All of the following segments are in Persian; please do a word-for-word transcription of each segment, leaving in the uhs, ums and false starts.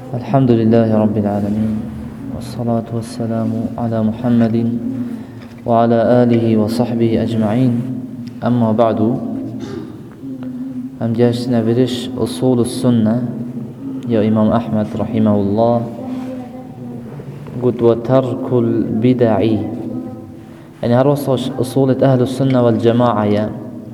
الحمد لله رب العالمين والصلاة والسلام على محمد وعلى آله وصحبه أجمعين. أما بعد، هم جاش نبرش أصول السنة يا إمام أحمد رحمه الله قد وترك البدع، يعني هروس أصول أهل السنة والجماعة يا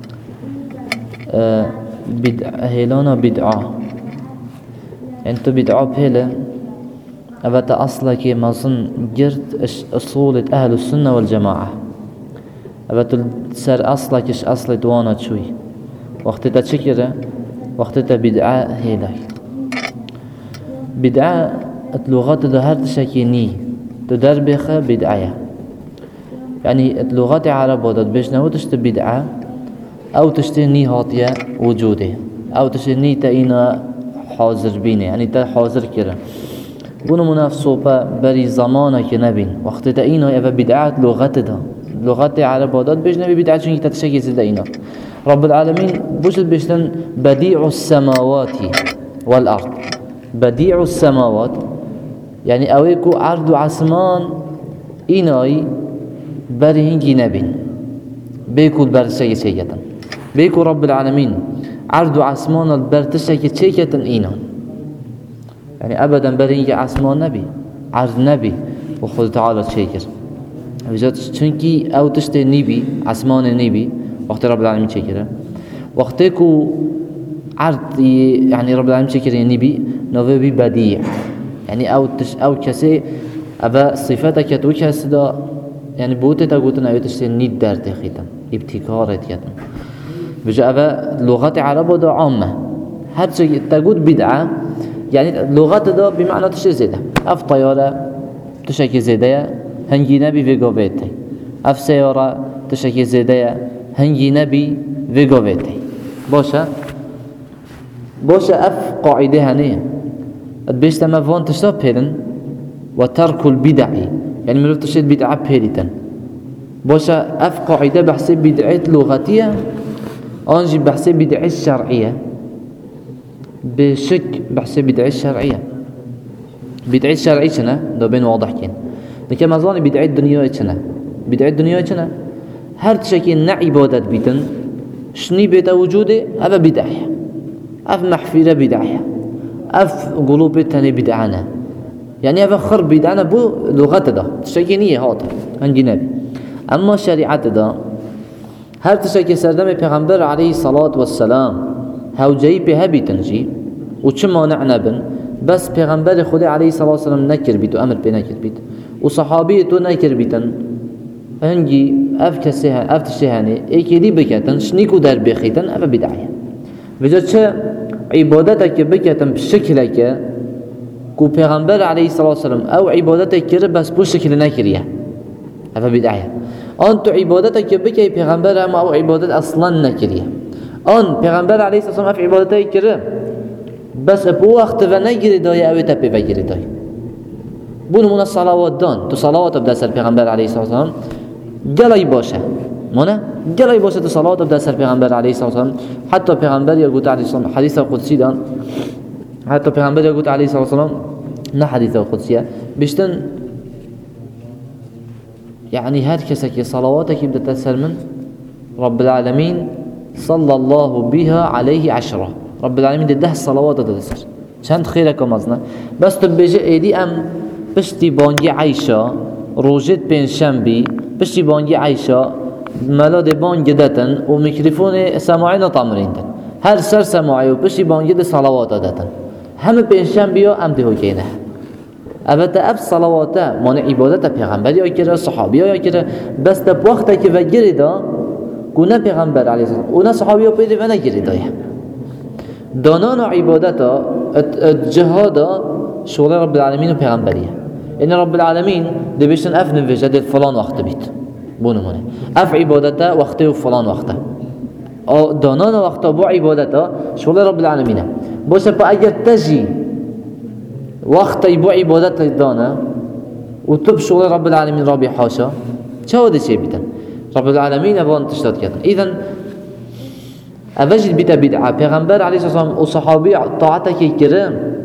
بدع هيلانا بدعة، يعني تو بدعة بهلا أبت أصلك مظن جرت أصول أهل السنة والجماعة، أبت سر أصلك إيش أصل دوانا شوي وقت تشكره وقت بدعة هيلا بدعة اللغات ده هر تشكيني تدربخ بدعة، يعني اللغات العرب ودت بيش نو تشت بدعة أو تشتني هاتية وجوده أو تشتني تأينا حاضر بينه، يعني تا حاضر كره بونو منافسوبة بري زمانه كنبين وقت تأينا أبا بدعة لغات ده لغات العرب ودت بيش نبي بدعة شنك تتشكي زدينا. رب العالمين بوجد بيشتن بديع السماوات والأرض، بديع السماوات يعني أويكو عرض عسمان إناي برهنجي نبين بيكو البرشية شيئة بيكو رب العالمين عرض عسمان البرتشية شيئة إنا، يعني أبدا برهنجي عسمان نبي عرض نبي وخذ تعالى شيكر بجد چونكي أو تشتي نبي عسمان نبي وقت رب العالمين شيكره وقتكو عرض يعني رب العالمين شكر نبي نوفي بي بديع، يعني أو تش أو كسي أبا صفاتك تو كسدا يعني بوته تقولنا أو تشتي نيد در تخيتا ابتكارات كتن بجا أبا لغات عرب دا عامة هر شيء تقول بدعة، يعني لغات دا بمعنى تشتي زيادة أف طيارة تشكي زيادة هنجي نبي في قبيتي، أف سيارة تشكي زيادة هنجي نبي في قبيتي باشا باشا أف قاعدة هنية بيش تما فون تشتاب هيدن وترك البدع، يعني ملوف تشتد بدعة بهيدن باشا أف قاعدة بحسب بدعة لغتية أنجي بحسب بدعة الشرعية بشك بحسب بدعة الشرعية بدعة الشرعية شنا ده بين واضح كين لكن ما ظاني بدعة الدنيا شنا بدعة الدنيا شنا هر تشكي نعي بودت بيتن شني بيت وجوده أبا بدعة أف محفيرة بدعة أف قلوب تاني بدعنا، يعني أف خر بدعنا بو لغة ده تشكينية هذا عندي نبي. أما شريعة ده هل تشكي سردم پیغمبر عليه الصلاة والسلام هاو جاي بها بيتنجي وچما نعنبن بس پیغمبر خدا عليه الصلاة والسلام نكر بيت وأمر بنكر بيت وصحابيه تو نكر بيتن هنجي أف كسيها أف تشهاني ايكيدي بكتن شنيكو در بخيتن أف بدعية بجد چه عبادتك بكتن بشكلك كو پیغمبر عليه الصلاة والسلام أو عبادتك كره بس بو شكل نكريه أف بدعية. أنتو عبادتك بكي پیغمبر أما أو عبادت أصلا نكريه أن پیغمبر عليه الصلاة والسلام أف عبادتك كره بس بو وقت و نگیری دای أو تبی بگیری دای بون من الصلوات دان تو صلوات بدأ سر پیغمبر عليه الصلاة والسلام جلای باشه مونه جلای باشه تو صلوات بدأ سر پیغمبر عليه الصلاة والسلام حتی پیغمبر یا گوت علیه السلام حدیث قدسی دان حتی پیغمبر یا گوت علیه الصلاة والسلام نه حدیث قدسیه بشتن يعني هاد كسك صلواتك بدأ سر من رب العالمين صلى الله بها عليه عشرة رب العالمين ده الصلوات ده سر چند خيرك مزنا بس تبجي ايدي ام بشتي بانجي عيشة روجت بين شنبي بشتي بانجي عيشة ملاد بانجي دتن وميكروفون سماعين طامرين دن هر سر سماعي وبشتي بانجي ده صلوات دتن هم بين شنبي ام ده كينه البته اب صلوات من عبادت پیغمبر یا کره صحابی یا کره بس ده وقتی که وگیری دا گونه پیغمبر علیه السلام اون صحابی ها پیدا و نگیری دای دانان عبادت جهاد شغل رب العالمین و پیغمبریه. این رب العالمین دبیشن اف نویجه دل فلان وقت بیت بونمونه اف عبادت وقتی و فلان وقته دانان وقتا با عبادت شغل رب العالمینه باشه با اگر تجی وقتی با عبادت دانه و تو شغل رب العالمین را بی حاشا چه وده چه بیتن رب العالمین ابان تشتاد کردن. اذن اوجد بیت بدعه پیغمبر علیه السلام و صحابی طاعتك کرم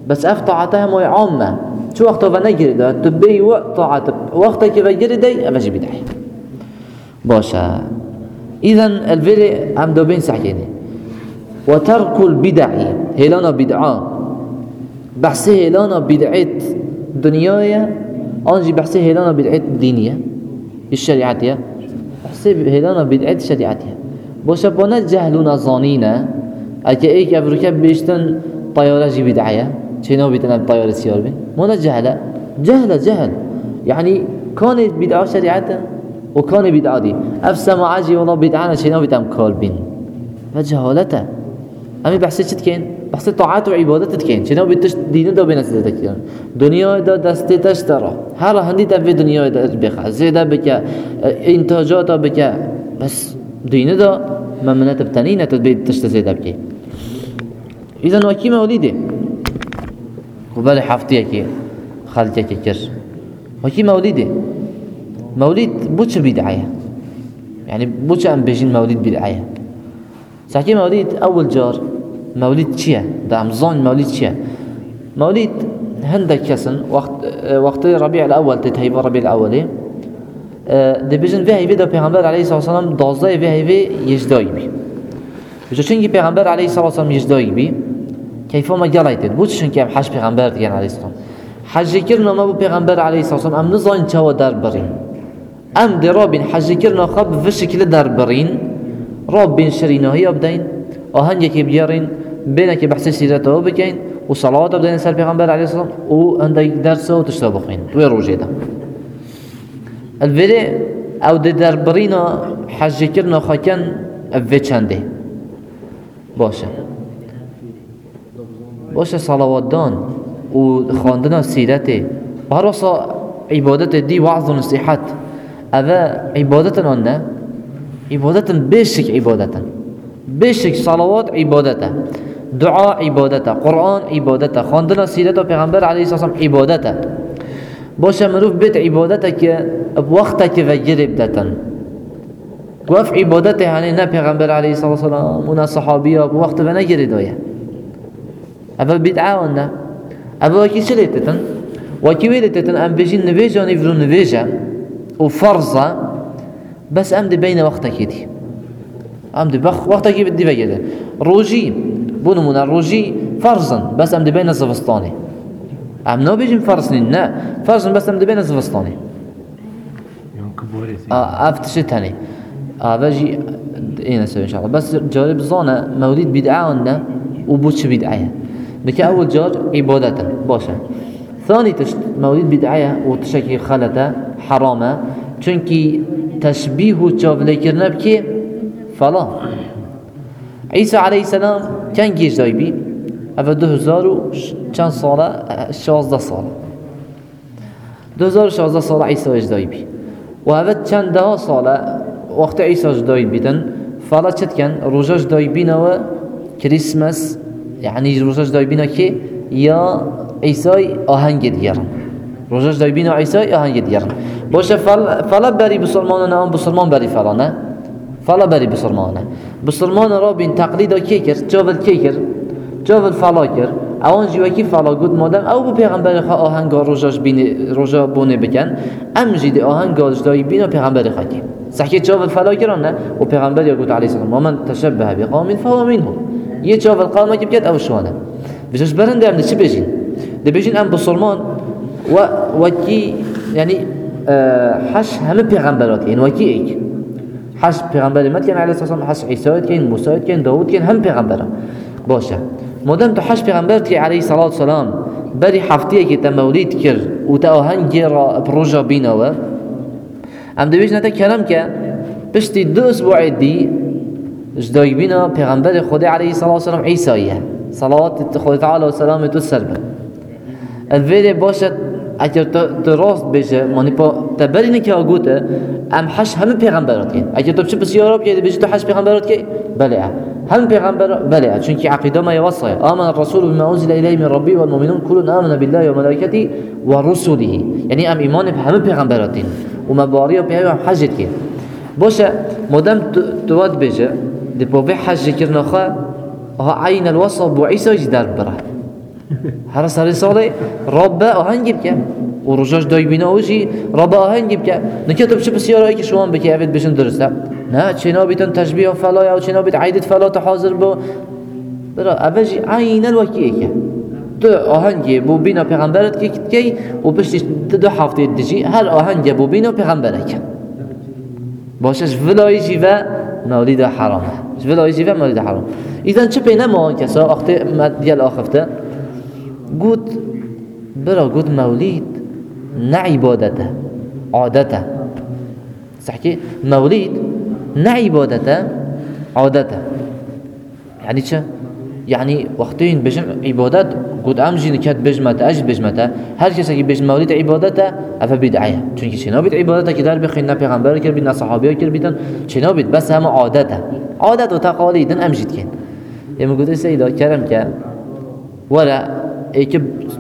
بس اف طاعتها مو عامه شو وقت ونجري ده تبي وقت طاعت وقتك بجري دي ابجي بدعي باشا. اذا الفيري عم دوبين سحكيني وترك البدع هلانا بدعه بحسه هلانا بدعت دنيايا انجي بحسه هلانا بدعت دينيه الشريعتيه بحسه هلانا بدعت شريعتيه باشا. بنا جهلنا ظانينا اكي ايك افريكا بيشتن طياره جي بدعيه شنو بيتنا الطياره سيار بي مو جهله جهله جهل يعني كانت بدعه شريعته وكان بدعه دي افسم عاجي والله بدعنا شنو بيتم كالبين فجهالته امي بحسي تكين بحسي طاعات وعبادات تكين شنو بتش دين دو بين تكين دنيا دا دست تشترى هر هندي تبي دنيا دا بخ زيدا بك انتاجات بك بس دين دا ممنات بتنين تبي تشتري بك. اذا وكي مولده قبل حفتي كي خالتك كر وكي مولده مولد بوش بدعية يعني بوش ام بيجين مولد بدعية ساكي مولد اول جار مولد شيا ده امزان مولد شيا مولد هندك كسن وقت وقت ربيع الاول تتهيب ربيع الاول ده بيجن فيه هيفي ده پیغمبر عليه الصلاة والسلام دازده فيه هيفي يجداي بي بجو چنگي پیغمبر عليه الصلاة والسلام يجداي بي كيف ما قاليتد بوش چنگي ام حج پیغمبر ديان عليه الصلاة حج كرنا ما بو پیغمبر عليه الصلاة والسلام ام نزان چاو در برين ام دي رابين حج كرنا خب في شكل در برين رابين شرينا هي بدين اهنجي كي بيارين بينك بحث سيرته بكين وصلوات بدين سال پیغمبر عليه الصلاة والسلام وعندك درس وتشتبخين توي روجي ده الفيدي او دي در برينا حج كرنا خاكن في چنده باشه باشه صلوات دان وخواندنا سيرته براسا عبادت دي وعظ و نصيحت اذا عبادتنا نه عبادتن بشك عبادتن بشك صلوات عبادته دعاء عبادته قرآن عبادته خواندنا سيرته پیغمبر عليه الصلاة والسلام عبادته باشه مروف بيت عبادتك بوقتك وجرب دتن وف عبادته يعني نه پیغمبر عليه الصلاة والسلام و نه صحابيه بوقت و نگری دايه اما بدعه نه اما وكي شليتتن وكي ويلتتن ام بيجين نبيجا نفرو نبيجا وفرضة بس ام دي بين وقتك دي ام دي بخ وقتك بدي بجده روجي بونو من الروجي فرضا بس ام دي بين الزفستاني ام نو بيجين فرضني لا فرضا بس ام دي بين الزفستاني اه افتشتني اه بجي ايه نسوي ان شاء الله بس جارب زانه مولد بدعه وبوش بدعه بكي أول جار عبادة باشا. ثاني تشت مولد بدعية وتشكي خلطة حرامة چونكي تشبيه تشافلي كرنا بكي فلا عيسى عليه السلام كان جيش دايبي أفا دو هزار و چند صالة شازده صالة دو هزار و شازده صالة عيسى ايش دايبي وأفا چند ده صالة وقت عيسى ايش دايبي دن فلا چت كان روجاش دايبينا و كريسماس يعني روزاش دايبينا كي يا عيسى آهنگ ديارن روزاش دايبينا عيسى آهنگ ديارن باشه فل فلا بري بسلمانه ام بسلمان بري فلانه فلا بري بسلمانه بسلمان را بين تقليد كي كر جاول كي كر جاول فلا كر اون جوا كي فلا گود مادم او به پیغمبر خا آهنگ روزاش بين روزا بونه بكن ام جدي آهنگ دايبينا پیغمبر خا كي صحيح جاول فلا كرنا و پیغمبر يقول عليه السلام ومن تشبه بقوم فهو منهم یه چاول القوم که بجد اوشوانه بجش برنده ام چی بجین ده بجین ام بسلمان و وکی یعنی حش همه پیغمبرات این وکی ایک حش پیغمبر مت کن علیه السلام حش عیسی کن موسی کن داوود کن هم پیغمبران باشه مادام تو حش پیغمبرت که علیه الصلاه والسلام بری هفته که تمولید کرد و تا آهنگ را پروژه بیناوه ام دویش نتا کلام که پشتی دو اسبوع دی جدای بینا پیغمبر خدا علیه الصلاه والسلام عیسیه صلوات خدا تعالی و سلامت و سلام الویل باشد اگر تو راست بشه مانی پا تبرینه که آگوته ام حش همه پیغمبرات کن اگر تو چه بسیاراب که بشه تو حش پیغمبرات که بله هم پیغمبر بله چون که عقیده ما یوصیه آمن الرسول بما انزل الیه من ربی والمؤمنون كل آمن بالله و ملائکته و رسله یعنی ام ایمان به همه پیغمبراتین و مباری و پیغمبر حجت کن باشه مادام تو واد بشه دی پاوی حج کرنا خواه ها عین الوصف بو عیسی در بره هر سری ساله رب آهنگی بکن و روزش دای بینا وشی رب آهنگی بکن نکه تو بچه بسیاری که شما بکی اوید بشن درسته نه چنا بیتن تشبیه فلا یا چنا بیت عیدت فلا تحاضر با برا اوجی عین الوکیه که دو آهنگی بو بینا پیغمبرت که کی و پشتش دو هفته دیجی هر آهنگی بو بینا پیغمبرت باشش ولایجی و مولد حرامه ولایجی و مولد حرام ایدن چه پی نما کسا اخته دیال آخفته گود برا گود مولید نه عبادته عادته صحكي مولید نه عبادته عادته يعني چه؟ يعني وقتين بجم عبادت قد امجي نكات بجمته اجد بجمته هر کسی که بجم مولید عبادته افا بدعیه چون که چنا بید عبادته که در بخین نه پیغمبر کر بید نه صحابه کر بیدن چنا بید بس همه عادته عادت و تقالیدن امجید کن یه گوده سیدا کرم که ولا ایک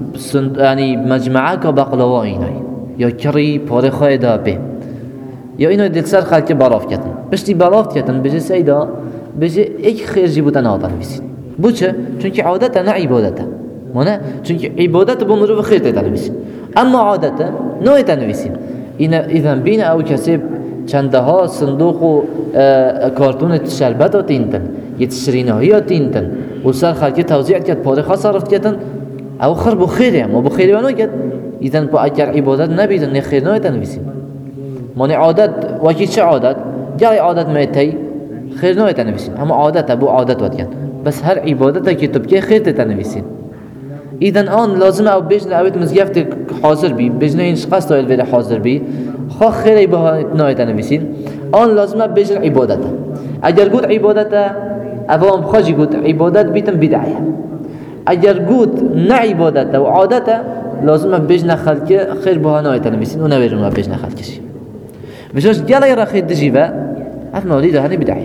يعني مجمعه که بقلوا اینای یا کری پاره خواه دا به یا اینو دل سر خلق براف کتن بشتی براف کتن بجه سیدا بجه ایک خیرجی بودن آدم بیسید بو چه؟ چون که عادته نه عبادته مانه؟ چون که عبادت با مروف خیر تنویسید اما عادته نه تنویسید ایذن بین او کسی چنده ها صندوق و کارتون شربت ها تینتن یه تشرینه ها تینتن و سر خلقی توضیح کد پاره خواه صرفت کتن او خر بو خیره ما بو خیره وانو کد ایذن با اگر عبادت نبیدن نه خیر نه تنویسید مانه عادت وکی چه عادت؟ جای عادت میتی خیر نه تنویسید اما عادت بو عادت ود کن بس هر عبادت که تو بکی خیر تنویسید ایدن آن لازم او بجن اوید مزگفت حاضر بی بجن اینش قصد اوید ویده حاضر بی خواه خیلی با نای تنویسید آن لازم بجن عبادت اگر گود عبادت اوام خواجی گود عبادت بیتن بدعیه اگر گود نه عبادت و عادت لازم بجن خلق خیر با نای تنویسید و نویرون بجن خلقشی بجاش گلی را خیر دجیبه اف مولید هنی بدعیه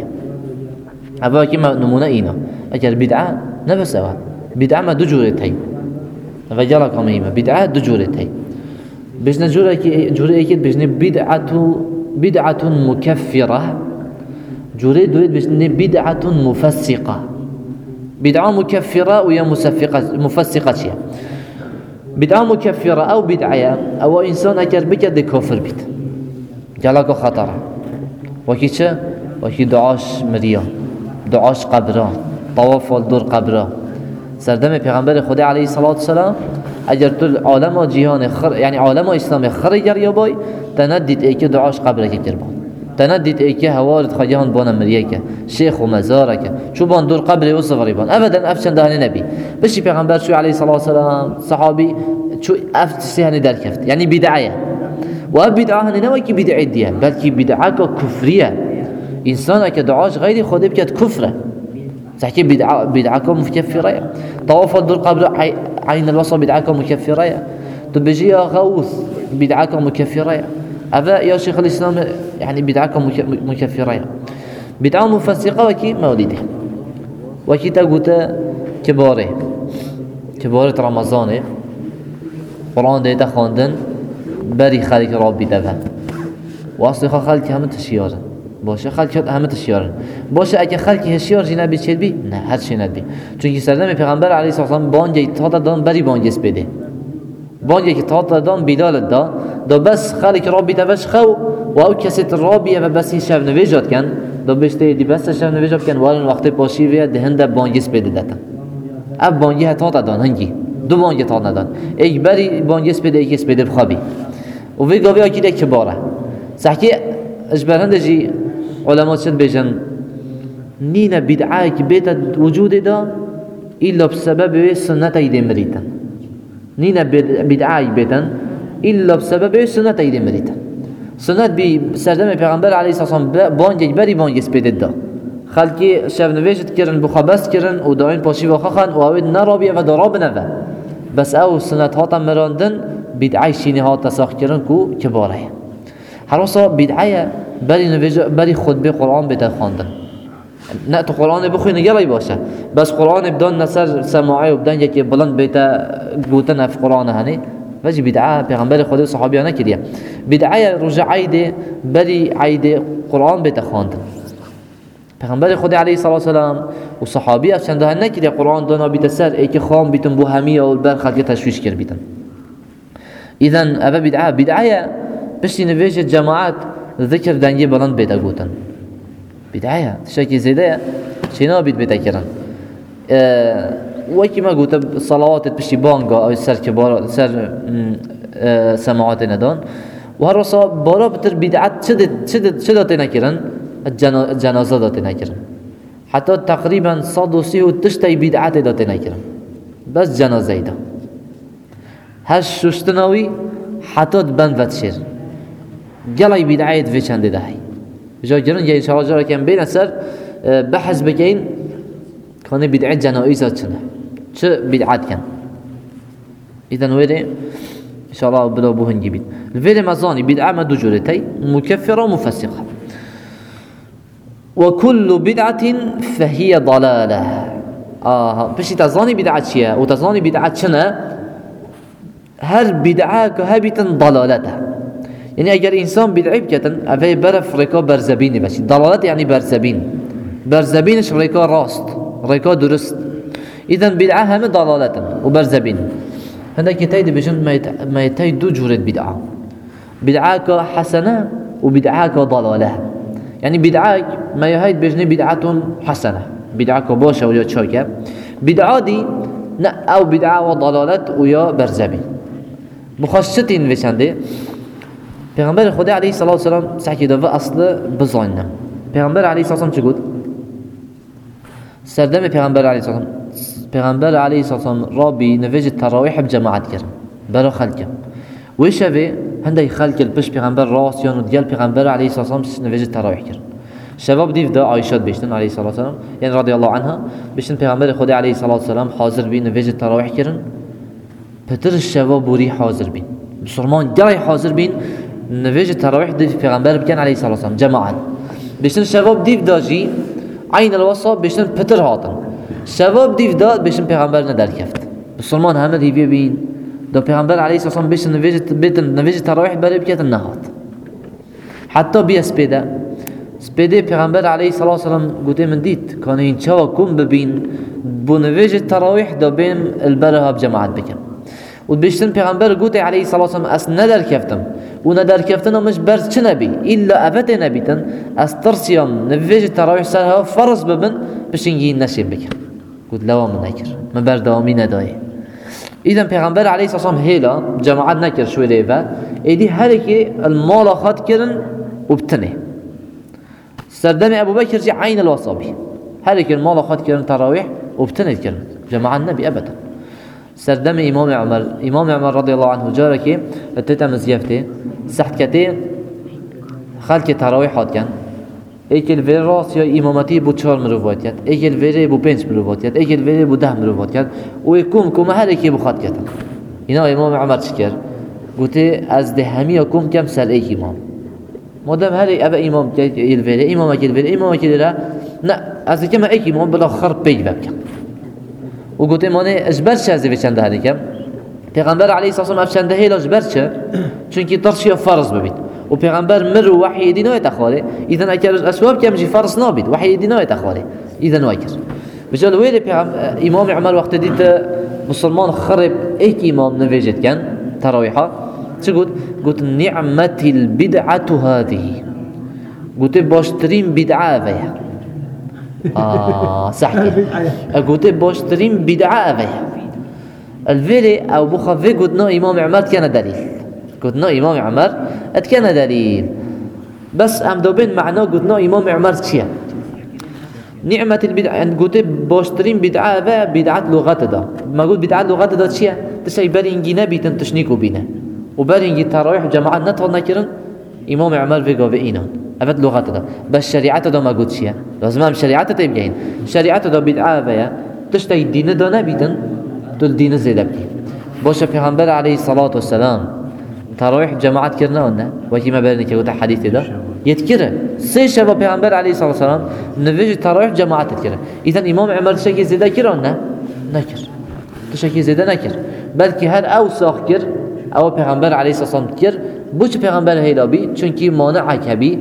اوه که نمونه اینا اگر بدعه نبس اوه بدعه ما دو جورت هی و جلا کامهیمه بدعه دو جورت هی بجنه جوره که جوره ایکید بجنه بدعتو بدعت مکفره جوره دوید بجنه بدعت مفسقه بدعه مکفره و یا مفسقه چیه بدعه مکفره او بدعه او انسان اگر بکرد کافر بید جلا که خطره وکی چه؟ وکی دعاش مریا دعاش قبره طواف دور قبره سردم پیغمبر خدا علیه الصلاة والسلام اگر تو عالم و جهان خر یعنی عالم و اسلام خرجر یا بای تندید ای که دعاش قبره که کربان تندید ای که هوارد خجان بان مریه که شیخ و مزاره که چو بان دور قبره و صغری بان ابدا افشن دهنی نبی بشی پیغمبر شو علیه الصلاة والسلام صحابی چو افشی هنی در کفت یعنی بدعیه و اب بدعه هنی نوی که بدعی دیه بلکه بدعه که کفریه انسان که دعاش غیر خود بکد کفره تحكي بدعة بدعكم مكفرة طواف الدور قبل عين الوصل بدعكم مكفرة تبجي غوث بدعكم مكفرة أبا يا شيخ الإسلام يعني بدعكم مكفرة بدعة مفسقة وكي مولده وكي تقول كباره كبارة رمضان قرآن ده خواندن بري خالق ربي دفع وأصل خالق هم تشيار باشه خلق همه تشیارن باشه اگه خلقی هشیار جناب چید بی نه هر چی ندی چون که سردم پیغمبر علیه الصلاه والسلام بانگی تا دادن بری بانگیس بده بانگی که تا دادن بیدال دا دا بس خلق رابی دوش خو و او کسی رابیه و بس این شب نویجات کن دا بشته دی بس شب نویجات کن وارن وقت پاشی ویا دهنده بانگیس بده دادن اب بانگی تا دادن هنگی دو بانگی تا دادن یک بری بانگیس بده یکیس بده بخوابی و وی گاوی اکیده کباره صحکی اجبرندجی علماء شد بجن نين بدعة بيت وجود دا إلا بسبب سنة أيدي مريتا نين بدعة بيتا إلا بسبب سنة أيدي مريتا سنة بسردم پیغمبر عليه الصلاة والسلام بانجي بري بانجي سبيت دا خلقي شاف نويشت كرن بخبست كرن و داين پاشي وخخن و اوید نرابيه و دراب نوه بس او سنة هاتا مراندن بدعة شيني هاتا ساخ كرن كو كباره هر بدعة بری نویج بری خطبه قرآن بده خواندن نه تو قرآن بخوی نگری باشه بس قرآن بدون نصر سماعی و بدون یکی بلند بیت گوتن اف قرآن هنی وجه بدعه پیغمبر خدا صحابیانه کردیه بدعه رجع عید بری عید قرآن بده خواندن پیغمبر خدا علیه الصلاه و السلام و صحابی از چند نه که قرآن دانا بیت سر ای که خام بیتن بو همی و بر خلق تشویش کر بیتن. اذن ابا بدعه بدعه بشی نویج جماعت ذکر دنگی بلند بیدا گوتن. بدعه شکی زیده چینا بید بیدا کرن. وکی ما گوته صلوات بشی بانگا او سر کبار سر سماعات ندان و هر وسا بالا بتر بدعت چد چد چد داته نکرن جنازه داته نکرن حتی تقریبا صد و سی و تشتی بدعت داته نکرن بس جنازه ایدا هر ششتناوی حتی بند ودشیر گلای بدعت في چنده دهی جا گرن یا انشاءالله جارا کم بین اثر بحث بکین کانه بدعت جنائزات چنه چه بدعت کن اذن ویره انشاءالله بلا بوهن جبید الفيل مزاني بدعة ما دجورتي مكفرة ومفسقة وكل بدعة فهي ضلالة آه بشي تظاني بدعة شيء وتظاني بدعة شنا هر بدعة كهبتا ضلالته يعني اگر انسان بدعي بكتن افي برف ركا برزبين بشي ضلالت يعني برزبين برزبينش ركا راست ركا درست اذا بدعة هم ضلالة وبرزبين هذا كتايد بجن ما يتاي دو جورة بدعة بدعاك حسنة وبدعاك ضلالة يعني بدعاك ما يهيد بجن بدعة حسنة بدعاك باشا ويا تشاكا بدعة دي نا أو بدعة وضلالات ويا برزبي مخشتين وشنده پیغمبر خدا عليه الصلاة والسلام سحكي دفع أصل بزايننا پیغمبر عليه الصلاة والسلام چه قد سردم پیغمبر عليه الصلاة والسلام پیغمبر علیه السلام را بی نویج تراویح بجماعت کرد برای خلق و شبه هندی خلق البش پیغمبر راست یا ندیال پیغمبر علیه السلام نویج تراویح کرد شباب دیو دا عایشات بیشتن علیه السلام یعنی رضی الله عنها بیشتن پیغمبر خدا علیه السلام حاضر بی نویج تراویح کردن پتر شباب بوری حاضر بین مسلمان جای حاضر بین نویج تراویح دیو پیغمبر بکن علیه السلام جماعت بیشتن شباب دیو دا جی عین الوصا بیشتن پتر هاتن شباب دیو داد بشن پیغمبر ندار کفت مسلمان همه دیوی بین دا پیغمبر علیه السلام بشن نویج بیتن نویج تراویح برای بکتن نهات حتی بی اسپیده اسپیده پیغمبر علیه السلام گوته من دید کانه این چاوا کن ببین بو نویج تراویح دا بین البرها بجماعت بکن و بشتن پیغمبر گوته علیه السلام اس ندار کفتم و ندار کفتن مش برز چه نبی الا ابد نبیتن از ترسیم نویج تراویح سرها فرض ببن بشنگی نشیم بکن قلت لا من نكر ما بردامي نداي اذا پیغمبر عليه الصلاه والسلام هيلا جماعت نكر شو ليفا ايدي هركي المال خد كرن وبتنه سردم ابو بكر جي عين الوصابي هركي المال خد كرن تراويح وبتنه كرن جماعه النبي ابدا سردم امام عمر امام عمر رضي الله عنه جاركي اتتا مزيفته سحت كتي خلق تراويح خد كان ایکل وری راست یا امامتی بو چهار مروت کرد ایکل وری بو پنج مروت کرد ایکل وری بو ده مروت کرد و یکم کم هر کی بخواد کرد اینا امام عمر چی کرد گوته از ده همی کم کم سر ایک امام مادام هر اب امام ایکل وری امام ایکل وری امام ایکل را نه از کم ایک امام بلا خرب پیج بکن و گوته مانه اجبر شازی بچنده هر کم پیغمبر علیه الصلاه والسلام افشنده هیل اجبر چه چونکی ترشی فرض ببید و پیغمبر مر و وحی دینای تخاله اذا اگر اسباب کم جی فرض نابید وحی دینای تخاله اذا واکر بجال ویل امام عمر وقت دید مسلمان خرب ایک امام نویجت کن تراویحا چه گفت گفت نعمت البدعه هذه گفت باشترین بدعه ویا آه صح گفت باشترین بدعه ویا الویل او بخواه گفت نه امام عمر کن دلیل قلنا امام عمر اتكان دليل بس ام دوبين معنا قلنا امام عمر شيء نعمة البدعة قلت باشترين بدعة با بدعة لغات دا ما قلت بدعة لغات دا شيء تشي برينجي نبي تنتشنيكو بينا وبرينجي تراويح جماعة نطول نكرن امام عمر في قوة اينا ابد لغات دا بس شريعة دا ما قلت شيء لازم هم شريعة تبقين شريعة دا بدعة با تشتي الدين دا نبي تل دين زيدا بكي باشا پیغمبر عليه الصلاة والسلام تراويح جماعت کرنا ونا وکی ما برنی که گوته حدیث دا یتکره سه شب پیغمبر علیه الصلاه والسلام نویج تراویح جماعت کرد اذا امام عمر شکی زیاده کرد نه نکر شکی زیاده نکر بلکه هر اوساخ کرد او پیغمبر علیه الصلاه والسلام کرد بوچ پیغمبر هیلابی چونکی مانع کبی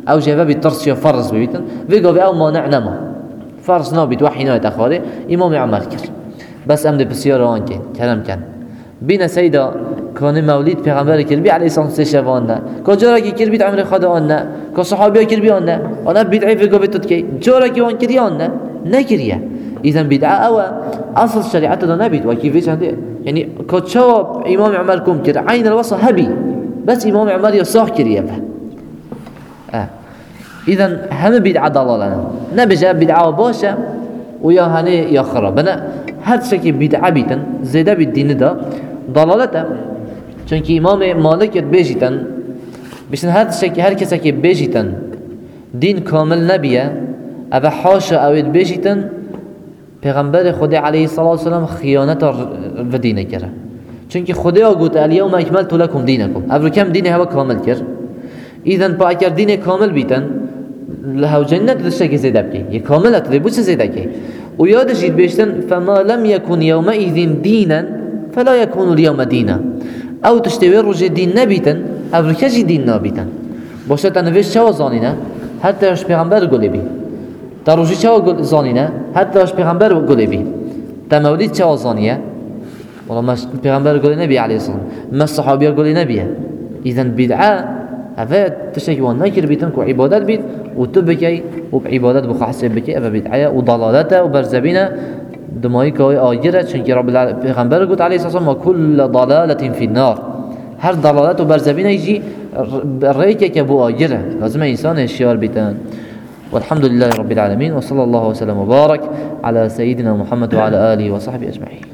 او جواب الترس يا فرض ببيتن ويقول او مانع نما فرض نابيت وحي نايت اخاري امام عمر كر بس امد بسيار آن كن كلام كن بين سيدا كان مولد پیغمبر کربی علیه السلام سه شوان نه کجا کی کربی عمر خدا آن نه که صحابی کربی آن نه آن بدعی فکر بیت کی جورا کی آن کردی آن نه نکریه اذا بدعه او اصل شریعت دا نبید و کیفیش هنده یعنی کجا امام عمر کم کرد عین الوصف هبی بس امام عمر یساخ کریه اه اذا همه بدعه ضلاله نبجا بدعه باشه و یا هنه یا خراب نه هر شکی بدعه بیتن زیاده بالدین دا ضلالته چونکه امام مالک بیجیتن بشن هر شکی هر کسی که بیجیتن دین کامل نبیه اما حاشا اوید بیجیتن پیغمبر خدا علیه الصلاة والسلام خیانت و دینه کرد چونکه خدا گفت الیوم اکملت لکم دینکم ابرو کم دینه هوا کامل کرد اذن با اگر دین کامل بیتن له جنت دشته که زیده بکی یه کاملت دی بوچه زیده کی و یادشید بیشتن فما لم یکن یومئذ دینا فلا يكون اليوم دينا او تشتوي رجع دين نبيتن او ركجي دين نبيتن باشد انوش چه زانینه حتی اش پیغمبر گلی بی تا روزی چه زانینه حتی اش پیغمبر گلی بی تا مولید چه زانیه والله ما پیغمبر گلی نبی علیه السلام ما صحابیه گلی نبیه اذن بدعه هذا تشتكي والنكر بيتن كو عبادات بيت وتبكي وبعبادات بخاصه بكي ابا بدعه وضلالته وبرزبينه دمایی که آیره چون که رب پیغمبر گفت علیه السلام و کل ضلالت فی النار هر ضلالت و برزبین ایجی ریکه که بو آیره لازم انسان اشیار بیتن والحمد لله رب العالمين وصلى الله وسلم وبارك على سيدنا محمد وعلى آله وصحبه أجمعين.